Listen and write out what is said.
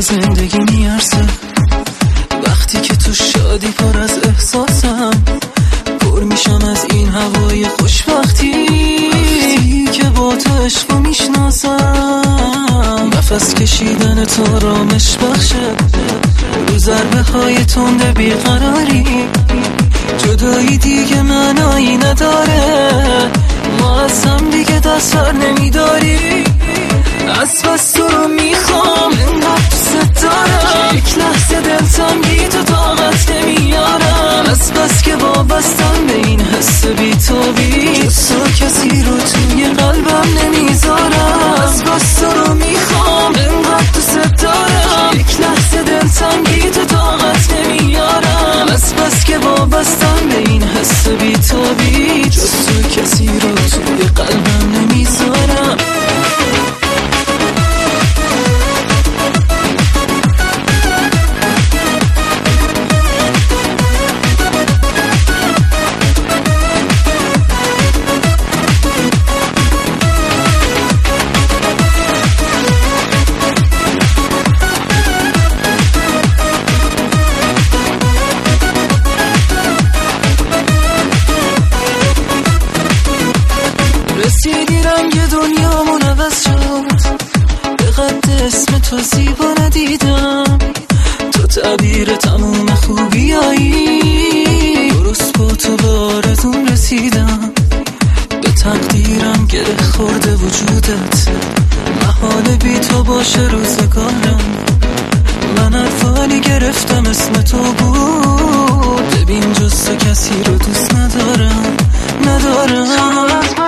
زندگی میارزه. وقتی که تو شادی پر از احساسم، پر میشم از این هوای خوشبختی که با تو عشقو میشناسم. نفس کشیدن تو رامش بخشه رو ضربه های تند بیقراری. جدایی دیگه معنایی نداره، ما از هم دیگه دست بر نمیداری. از بس تو رو میخوام، انقدر دوست دارم، یک لحظه دلتنگی تو طاقت نمیارم. از بس که وابستم به این حس بی تو بی، جز تو کسی رو توی قلبم نمیذارم. از بس تو رو میخوام، انقدر دوست دارم، یک لحظه دلتنگی تو طاقت نمیارم. از بس که وابستم به این حس بی تو بی، جز تو کسی رو توی قلبم نمیذارم. رسیدی رنگ دنیامون عوض شد، به قد اسم تو زیبا ندیدم. تو تعبیر تموم خوبیایی، درست با تو به آرزوم رسیدم. به تقدیرم گره خورده وجودت، محال بی تو باشه روزگارم. من الفانی گرفتم اسم تو بود، ببین جز تو کسی رو دوست ندارم.